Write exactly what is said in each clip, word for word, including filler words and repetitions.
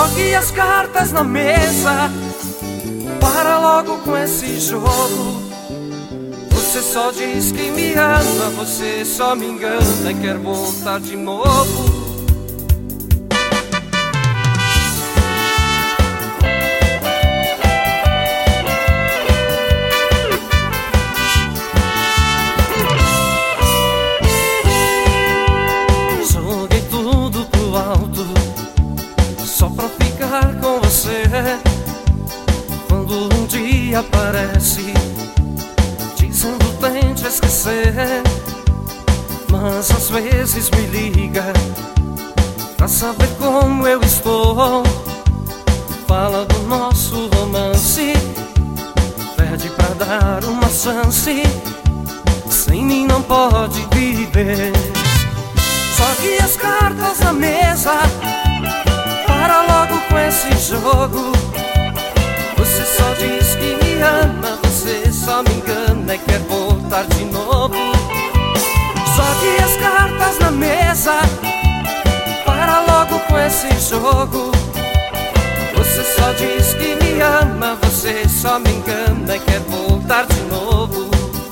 Jogue as cartas na mesa, para logo com esse jogo. Você só diz que me ama, você só me engana e quer voltar de novo. Joguei tudo pro alto só pra ficar com você. Quando um dia aparece dizendo tente esquecer, mas às vezes me liga pra saber como eu estou. Fala do nosso romance, pede pra dar uma chance. Sem mim não pode viver. Jogue as cartas na mesa, para logo com esse jogo. Você só diz que me ama, você só me engana e quer voltar de novo. Jogue as cartas na mesa, para logo com esse jogo. Você só diz que me ama, você só me engana e quer voltar de novo.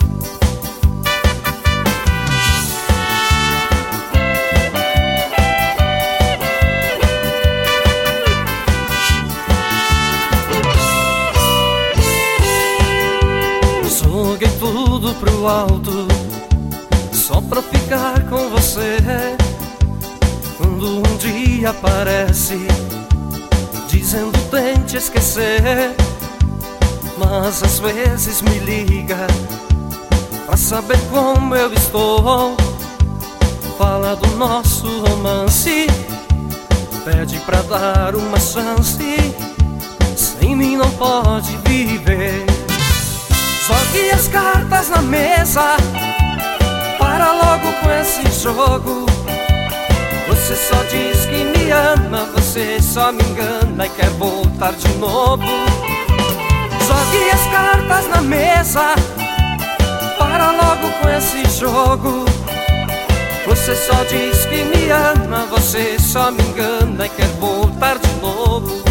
Joguei tudo pro alto só pra ficar com você. Quando um dia aparece dizendo tente esquecer, mas às vezes me liga pra saber como eu estou. Fala do nosso romance, pede pra dar uma chance. Sem mim não pode viver. Jogue as cartas na mesa, para logo com esse jogo. Você só diz que me ama, você só me engana e quer voltar de novo. Jogue as cartas na mesa, para logo com esse jogo. Você só diz que me ama, você só me engana e quer voltar de novo.